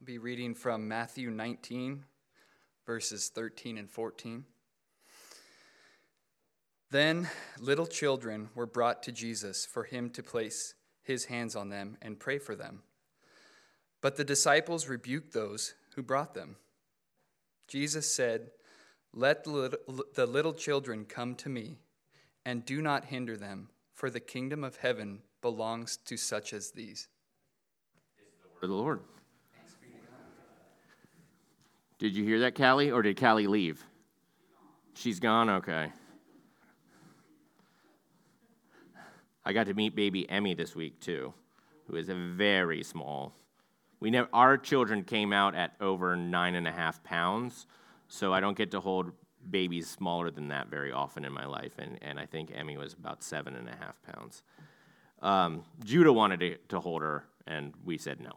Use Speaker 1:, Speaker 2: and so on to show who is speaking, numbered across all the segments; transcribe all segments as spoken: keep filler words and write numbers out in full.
Speaker 1: be reading from Matthew nineteen, verses thirteen and fourteen. Then little children were brought to Jesus for him to place his hands on them and pray for them. But the disciples rebuked those who brought them. Jesus said, "Let the little children come to me, and do not hinder them, for the kingdom of heaven belongs to such as these."
Speaker 2: This is the word of the Lord. Did you hear that, Callie, or did Callie leave? She's gone? Okay. I got to meet baby Emmy this week, too, who is a very small. We never, our children came out at over nine and a half pounds, so I don't get to hold babies smaller than that very often in my life, and, and I think Emmy was about seven and a half pounds. Um, Judah wanted to, to hold her, and we said no.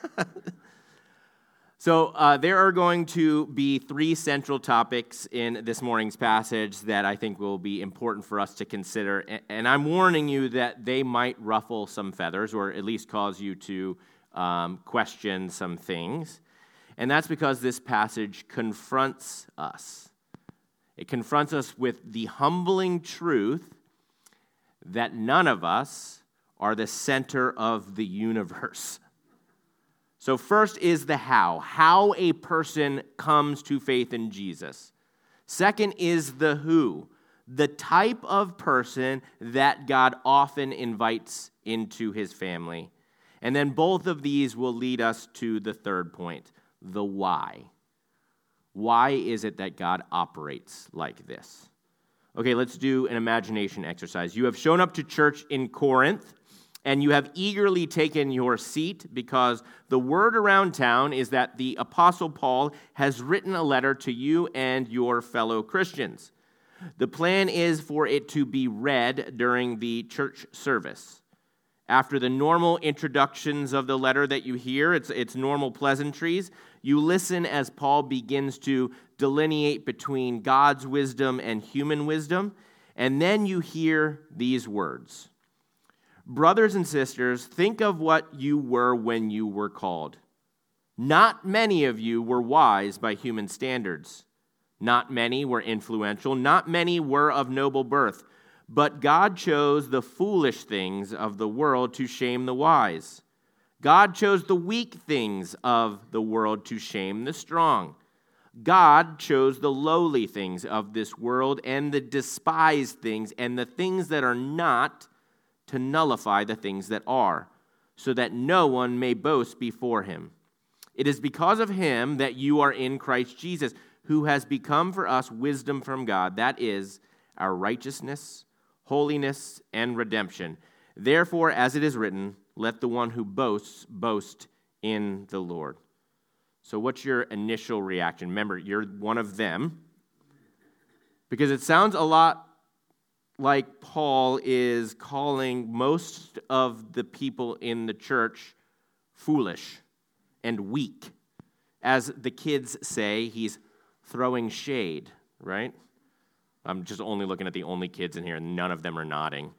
Speaker 2: So uh, there are going to be three central topics in this morning's passage that I think will be important for us to consider. And I'm warning you that they might ruffle some feathers or at least cause you to um, question some things. And that's because this passage confronts us. It confronts us with the humbling truth that none of us are the center of the universe. So first is the how, how a person comes to faith in Jesus. Second is the who, the type of person that God often invites into his family. And then both of these will lead us to the third point, the why. Why is it that God operates like this? Okay, let's do an imagination exercise. You have shown up to church in Corinth, and you have eagerly taken your seat because the word around town is that the Apostle Paul has written a letter to you and your fellow Christians. The plan is for it to be read during the church service. After the normal introductions of the letter that you hear, it's, it's normal pleasantries, you listen as Paul begins to delineate between God's wisdom and human wisdom, and then you hear these words. Brothers and sisters, think of what you were when you were called. Not many of you were wise by human standards. Not many were influential. Not many were of noble birth. But God chose the foolish things of the world to shame the wise. God chose the weak things of the world to shame the strong. God chose the lowly things of this world and the despised things and the things that are not to nullify the things that are, so that no one may boast before him. It is because of him that you are in Christ Jesus, who has become for us wisdom from God, that is, our righteousness, holiness, and redemption. Therefore, as it is written, let the one who boasts boast in the Lord. So what's your initial reaction? Remember, you're one of them, because it sounds a lot like Paul is calling most of the people in the church foolish and weak. As the kids say, he's throwing shade, right? I'm just only looking at the only kids in here, and none of them are nodding.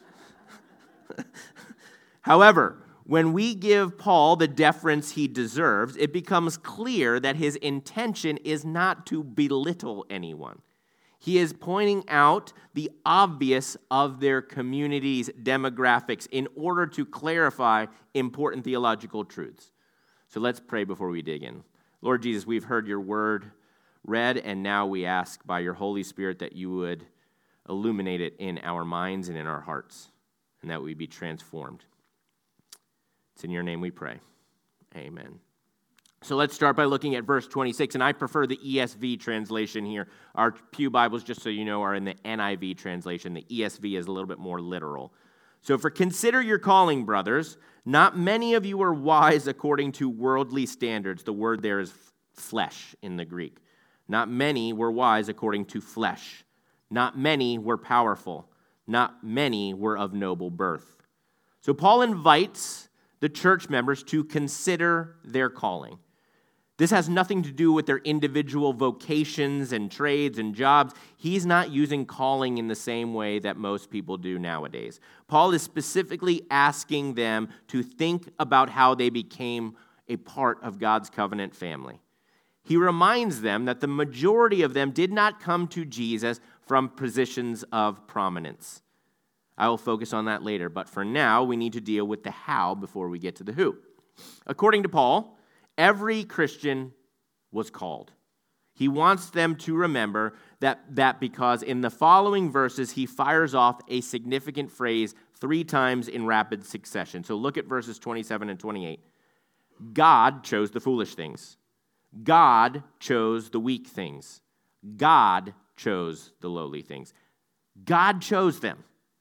Speaker 2: However, when we give Paul the deference he deserves, it becomes clear that his intention is not to belittle anyone. He is pointing out the obvious of their community's demographics in order to clarify important theological truths. So let's pray before we dig in. Lord Jesus, we've heard your word read, and now we ask by your Holy Spirit that you would illuminate it in our minds and in our hearts, and that we be transformed. It's in your name we pray. Amen. So let's start by looking at verse twenty-six, and I prefer the E S V translation here. Our pew Bibles, just so you know, are in the N I V translation. The E S V is a little bit more literal. So for consider your calling, brothers. Not many of you are wise according to worldly standards. The word there is flesh in the Greek. Not many were wise according to flesh. Not many were powerful. Not many were of noble birth. So Paul invites the church members to consider their calling. This has nothing to do with their individual vocations and trades and jobs. He's not using calling in the same way that most people do nowadays. Paul is specifically asking them to think about how they became a part of God's covenant family. He reminds them that the majority of them did not come to Jesus from positions of prominence. I will focus on that later, but for now, we need to deal with the how before we get to the who. According to Paul, every Christian was called. He wants them to remember that, that because in the following verses, he fires off a significant phrase three times in rapid succession. So look at verses twenty-seven and twenty-eight. God chose the foolish things. God chose the weak things. God chose the lowly things. God chose them.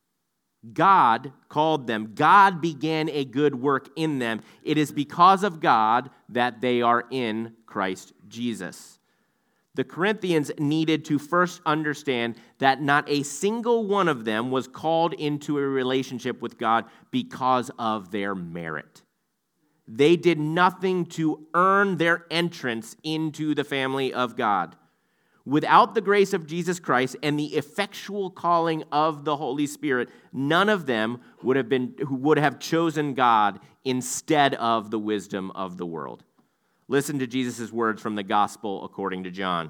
Speaker 2: God called them. God began a good work in them. It is because of God that they are in Christ Jesus. The Corinthians needed to first understand that not a single one of them was called into a relationship with God because of their merit. They did nothing to earn their entrance into the family of God. Without the grace of Jesus Christ and the effectual calling of the Holy Spirit, none of them would have been who would have chosen God instead of the wisdom of the world. Listen to Jesus' words from the Gospel according to John.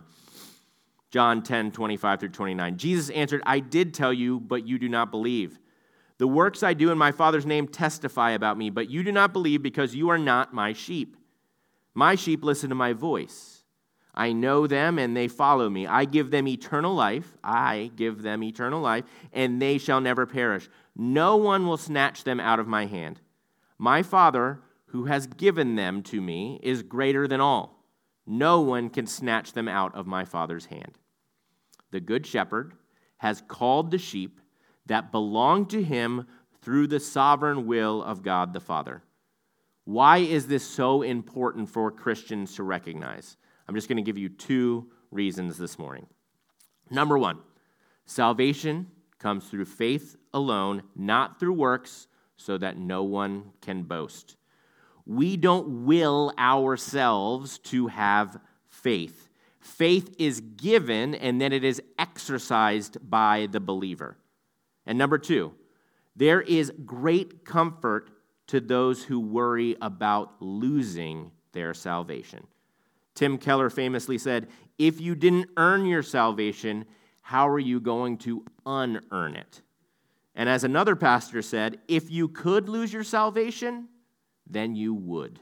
Speaker 2: John ten, twenty-five through twenty-nine. Jesus answered, I did tell you, but you do not believe. The works I do in my Father's name testify about me, but you do not believe because you are not my sheep. My sheep listen to my voice. I know them and they follow me. I give them eternal life. I give them eternal life, and they shall never perish. No one will snatch them out of my hand. My Father, who has given them to me, is greater than all. No one can snatch them out of my Father's hand. The Good Shepherd has called the sheep that belong to him through the sovereign will of God the Father. Why is this so important for Christians to recognize? I'm just going to give you two reasons this morning. Number one, salvation comes through faith alone, not through works, so that no one can boast. We don't will ourselves to have faith. Faith is given, and then it is exercised by the believer. And number two, there is great comfort to those who worry about losing their salvation. Tim Keller famously said, if you didn't earn your salvation, how are you going to unearn it? And as another pastor said, if you could lose your salvation, then you would.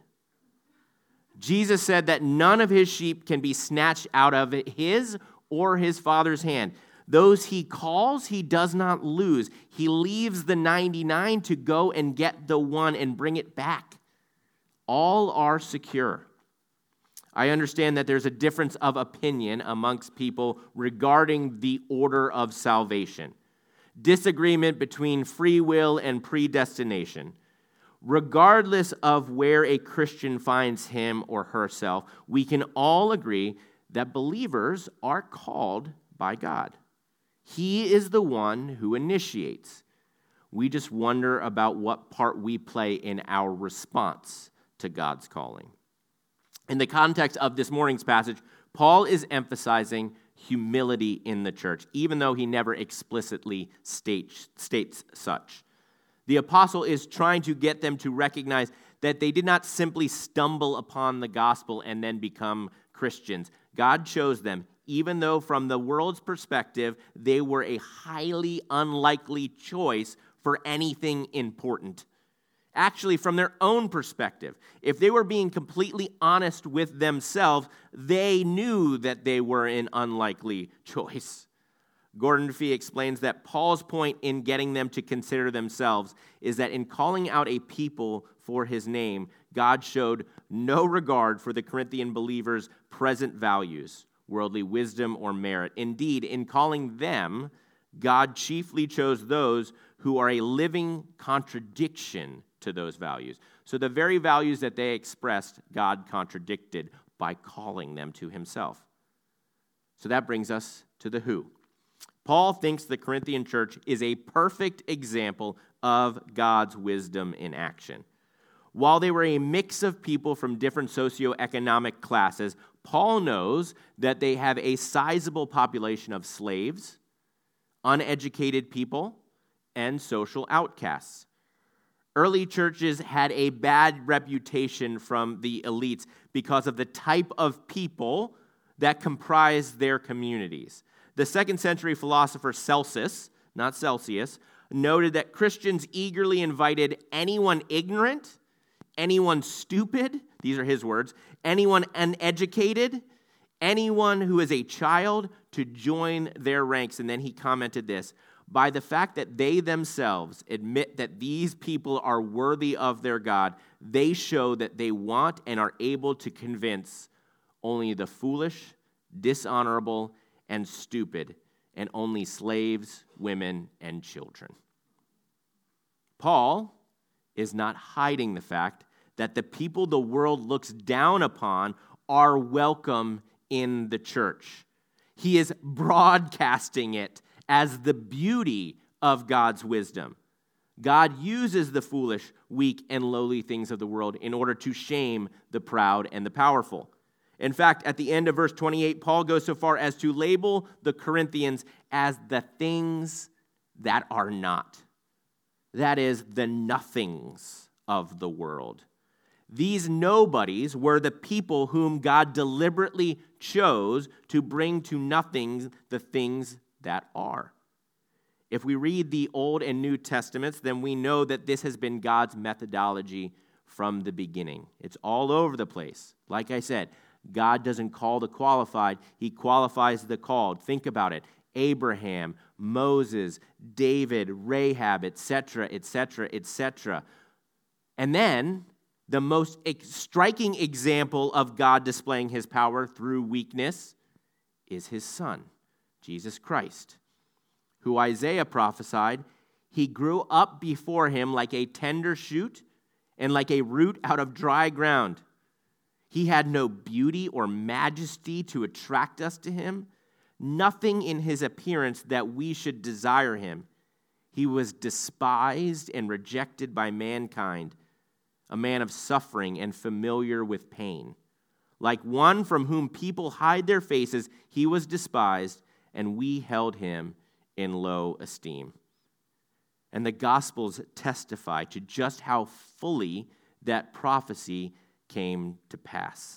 Speaker 2: Jesus said that none of his sheep can be snatched out of his or his Father's hand. Those he calls, he does not lose. He leaves the ninety-nine to go and get the one and bring it back. All are secure. I understand that there's a difference of opinion amongst people regarding the order of salvation. Disagreement between free will and predestination. Regardless of where a Christian finds him or herself, we can all agree that believers are called by God. He is the one who initiates. We just wonder about what part we play in our response to God's calling. In the context of this morning's passage, Paul is emphasizing humility in the church, even though he never explicitly states, states such. The apostle is trying to get them to recognize that they did not simply stumble upon the gospel and then become Christians. God chose them, even though from the world's perspective, they were a highly unlikely choice for anything important. Actually, from their own perspective, if they were being completely honest with themselves, they knew that they were an unlikely choice. Gordon Fee explains that Paul's point in getting them to consider themselves is that in calling out a people for his name, God showed no regard for the Corinthian believers' present values, worldly wisdom, or merit. Indeed, in calling them, God chiefly chose those who are a living contradiction to those values. So the very values that they expressed, God contradicted by calling them to himself. So that brings us to the who. Paul thinks the Corinthian church is a perfect example of God's wisdom in action. While they were a mix of people from different socioeconomic classes, Paul knows that they have a sizable population of slaves, uneducated people, and social outcasts. Early churches had a bad reputation from the elites because of the type of people that comprised their communities. The second century philosopher Celsus, not Celsius, noted that Christians eagerly invited anyone ignorant, anyone stupid, these are his words, anyone uneducated, anyone who is a child to join their ranks. And then he commented this: by the fact that they themselves admit that these people are worthy of their God, they show that they want and are able to convince only the foolish, dishonorable, and stupid, and only slaves, women, and children. Paul is not hiding the fact that the people the world looks down upon are welcome in the church. He is broadcasting it as the beauty of God's wisdom. God uses the foolish, weak, and lowly things of the world in order to shame the proud and the powerful. In fact, at the end of verse twenty-eight, Paul goes so far as to label the Corinthians as the things that are not. That is, the nothings of the world. These nobodies were the people whom God deliberately chose to bring to nothing the things that are. If we read the Old and New Testaments, then we know that this has been God's methodology from the beginning. It's all over the place. Like I said, God doesn't call the qualified, he qualifies the called. Think about it. Abraham, Moses, David, Rahab, et cetera, et cetera, et cetera. And then the most striking example of God displaying his power through weakness is his Son, Jesus Christ, who Isaiah prophesied, he grew up before him like a tender shoot and like a root out of dry ground. He had no beauty or majesty to attract us to him, nothing in his appearance that we should desire him. He was despised and rejected by mankind, a man of suffering and familiar with pain. Like one from whom people hide their faces, he was despised, and we held him in low esteem. And the Gospels testify to just how fully that prophecy came to pass.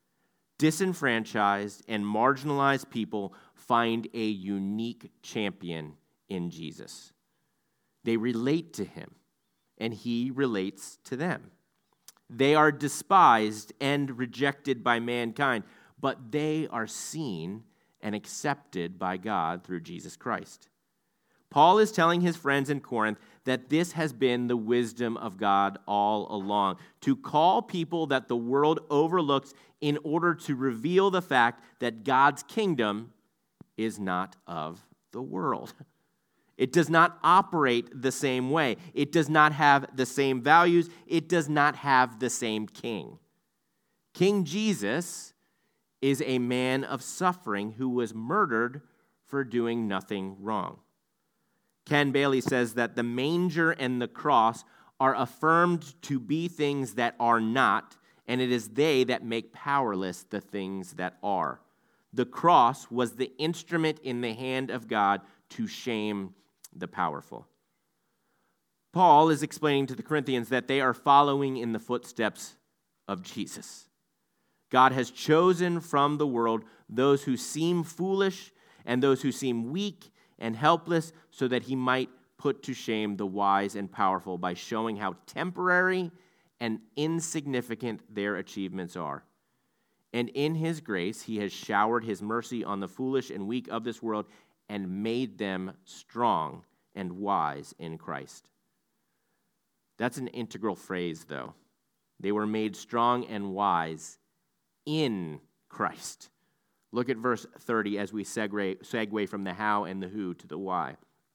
Speaker 2: Disenfranchised and marginalized people find a unique champion in Jesus. They relate to him, and he relates to them. They are despised and rejected by mankind, but they are seen and accepted by God through Jesus Christ. Paul is telling his friends in Corinth that this has been the wisdom of God all along, to call people that the world overlooks in order to reveal the fact that God's kingdom is not of the world. It does not operate the same way. It does not have the same values. It does not have the same king. King Jesus is a man of suffering who was murdered for doing nothing wrong. Ken Bailey says that the manger and the cross are affirmed to be things that are not, and it is they that make powerless the things that are. The cross was the instrument in the hand of God to shame the powerful. Paul is explaining to the Corinthians that they are following in the footsteps of Jesus. God has chosen from the world those who seem foolish and those who seem weak and helpless, so that he might put to shame the wise and powerful by showing how temporary and insignificant their achievements are. And in his grace, he has showered his mercy on the foolish and weak of this world and made them strong and wise in Christ. That's an integral phrase, though. They were made strong and wise in Christ. Look at verse thirty as we segue, segue from the how and the who to the why.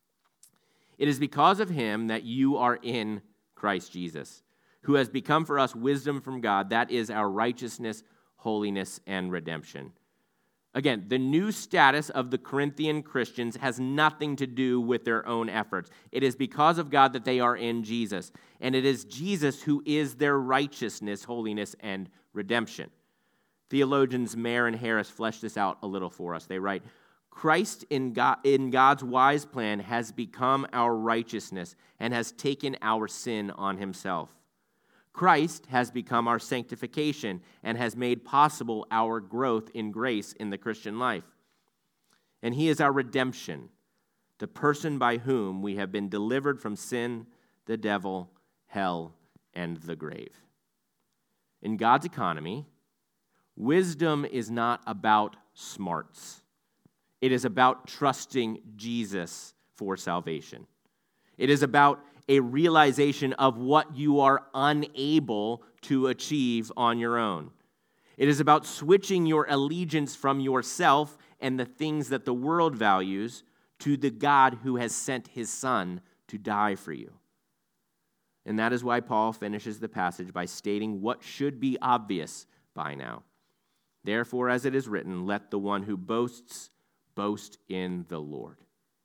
Speaker 2: It is because of him that you are in Christ Jesus, who has become for us wisdom from God. That is our righteousness, holiness, and redemption. Again, the new status of the Corinthian Christians has nothing to do with their own efforts. It is because of God that they are in Jesus. And it is Jesus who is their righteousness, holiness, and redemption. Theologians Mayer and Harris flesh this out a little for us. They write, Christ in God, in God's wise plan has become our righteousness and has taken our sin on himself. Christ has become our sanctification and has made possible our growth in grace in the Christian life. And he is our redemption, the person by whom we have been delivered from sin, the devil, hell, and the grave. In God's economy, wisdom is not about smarts. It is about trusting Jesus for salvation. It is about a realization of what you are unable to achieve on your own. It is about switching your allegiance from yourself and the things that the world values to the God who has sent his Son to die for you. And that is why Paul finishes the passage by stating what should be obvious by now. Therefore, as it is written, let the one who boasts boast in the Lord.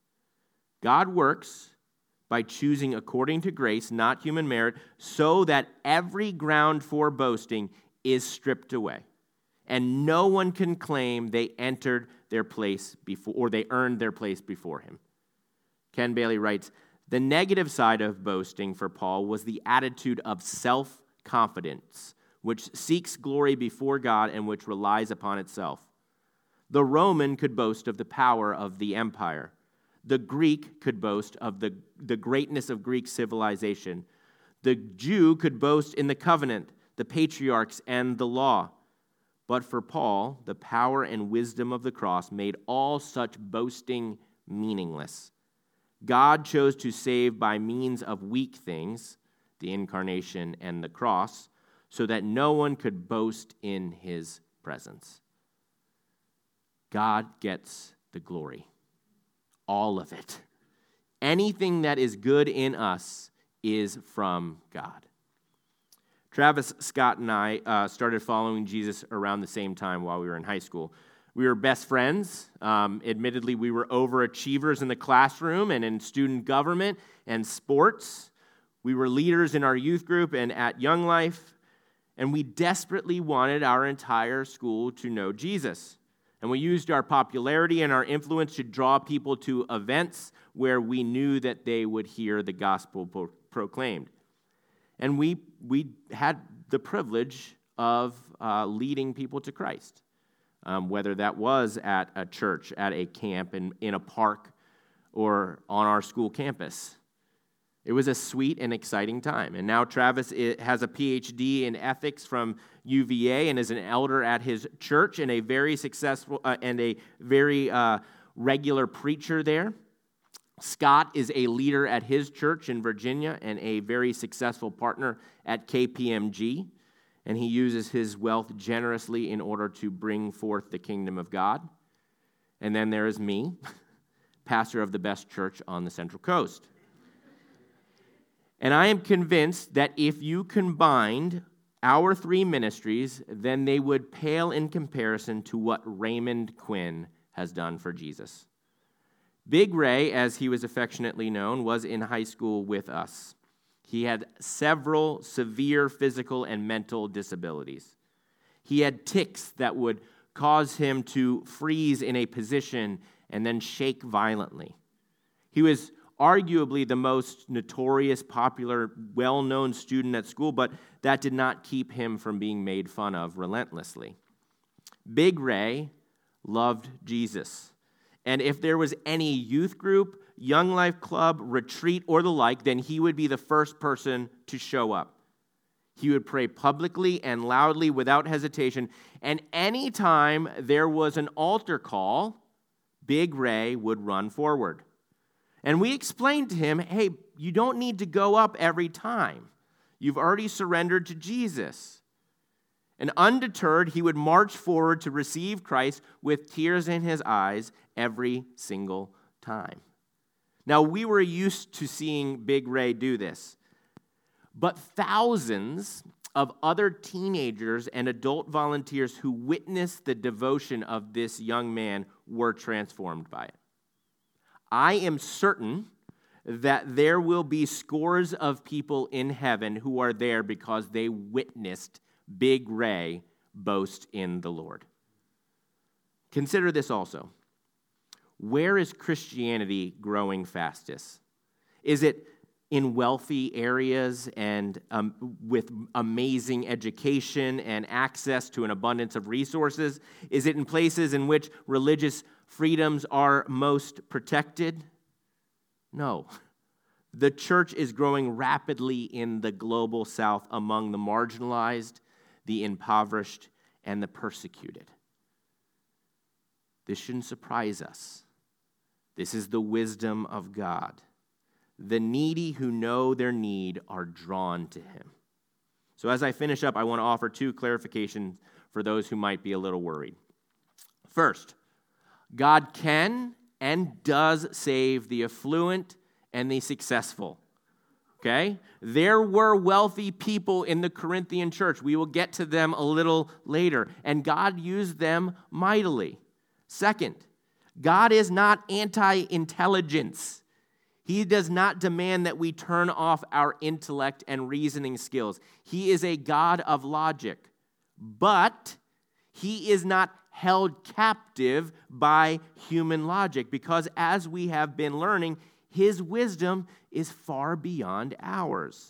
Speaker 2: God works by choosing according to grace, not human merit, so that every ground for boasting is stripped away, and no one can claim they entered their place before, or they earned their place before him. Ken Bailey writes, the negative side of boasting for Paul was the attitude of self-confidence, which seeks glory before God and which relies upon itself. The Roman could boast of the power of the empire. The Greek could boast of the, the greatness of Greek civilization. The Jew could boast in the covenant, the patriarchs, and the law. But for Paul, the power and wisdom of the cross made all such boasting meaningless. God chose to save by means of weak things, the incarnation and the cross, so that no one could boast in his presence. God gets the glory. All of it. Anything that is good in us is from God. Travis Scott and I uh, started following Jesus around the same time while we were in high school. We were best friends. Um, admittedly, we were overachievers in the classroom and in student government and sports. We were leaders in our youth group and at Young Life, and we desperately wanted our entire school to know Jesus. And we used our popularity and our influence to draw people to events where we knew that they would hear the gospel pro- proclaimed. And we we had the privilege of uh, leading people to Christ, um, whether that was at a church, at a camp, in, in a park, or on our school campus. It was a sweet and exciting time. And now Travis has a P H D in ethics from U V A and is an elder at his church and a very successful uh, and a very uh, regular preacher there. Scott is a leader at his church in Virginia and a very successful partner at K P M G. And he uses his wealth generously in order to bring forth the kingdom of God. And then there is me, pastor of the best church on the Central Coast. And I am convinced that if you combined our three ministries, then they would pale in comparison to what Raymond Quinn has done for Jesus. Big Ray, as he was affectionately known, was in high school with us. He had several severe physical and mental disabilities. He had tics that would cause him to freeze in a position and then shake violently. He was arguably the most notorious, popular, well-known student at school, but that did not keep him from being made fun of relentlessly. Big Ray loved Jesus. And if there was any youth group, Young Life Club, retreat, or the like, then he would be the first person to show up. He would pray publicly and loudly without hesitation. And anytime there was an altar call, Big Ray would run forward. And we explained to him, hey, you don't need to go up every time. You've already surrendered to Jesus. And undeterred, he would march forward to receive Christ with tears in his eyes every single time. Now, we were used to seeing Big Ray do this, but thousands of other teenagers and adult volunteers who witnessed the devotion of this young man were transformed by it. I am certain that there will be scores of people in heaven who are there because they witnessed Big Ray boast in the Lord. Consider this also. where is Christianity growing fastest? Is it in wealthy areas and um, with amazing education and access to an abundance of resources? Is it in places in which religious freedoms are most protected? No. The church is growing rapidly in the global south among the marginalized, the impoverished, and the persecuted. This shouldn't surprise us. This is the wisdom of God. The needy who know their need are drawn to him. So as I finish up, I want to offer two clarifications for those who might be a little worried. First, God can and does save the affluent and the successful. Okay? There were wealthy people in the Corinthian church. We will get to them a little later. And God used them mightily. Second, God is not anti-intelligence. He does not demand that we turn off our intellect and reasoning skills. He is a God of logic. But he is not held captive by human logic, because as we have been learning, his wisdom is far beyond ours.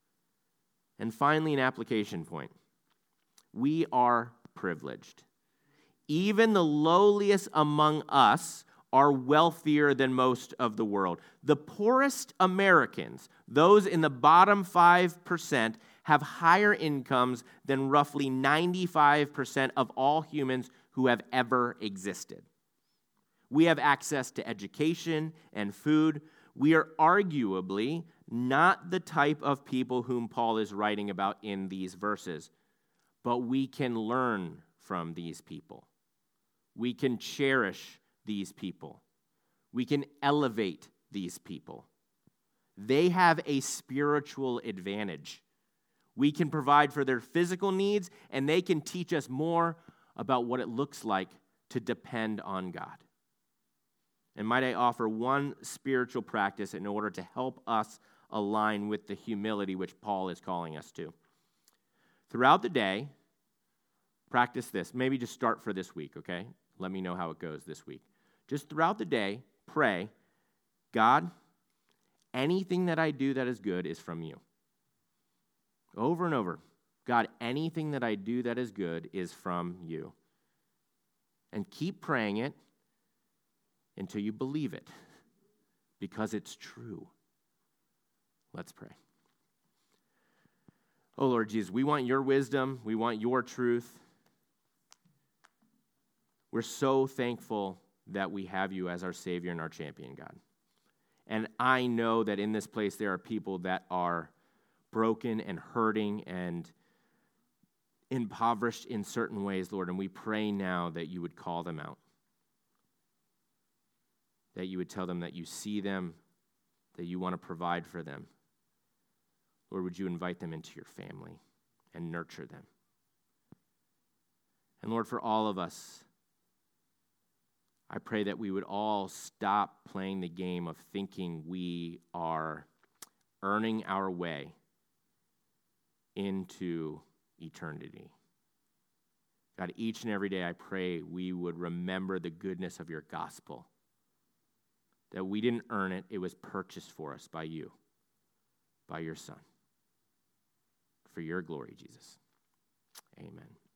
Speaker 2: And finally, an application point. We are privileged. Even the lowliest among us are wealthier than most of the world. The poorest Americans, those in the bottom five percent, have higher incomes than roughly ninety-five percent of all humans who have ever existed. We have access to education and food. We are arguably not the type of people whom Paul is writing about in these verses, but we can learn from these people. We can cherish these people. We can elevate these people. They have a spiritual advantage. We can provide for their physical needs, and they can teach us more about what it looks like to depend on God. And might I offer one spiritual practice in order to help us align with the humility which Paul is calling us to. Throughout the day, practice this. Maybe just start for this week, okay? Let me know how it goes this week. Just throughout the day, pray, God, anything that I do that is good is from you. Over and over. God, anything that I do that is good is from you. And keep praying it until you believe it, because it's true. Let's pray. Oh, Lord Jesus, we want your wisdom. We want your truth. We're so thankful that we have you as our Savior and our champion, God. And I know that in this place there are people that are broken and hurting and impoverished in certain ways, Lord, and we pray now that you would call them out, that you would tell them that you see them, that you want to provide for them. Lord, would you invite them into your family and nurture them? And Lord, for all of us, I pray that we would all stop playing the game of thinking we are earning our way into eternity. God, each and every day I pray we would remember the goodness of your gospel, that we didn't earn it, it was purchased for us by you, by your Son. For your glory, Jesus. Amen.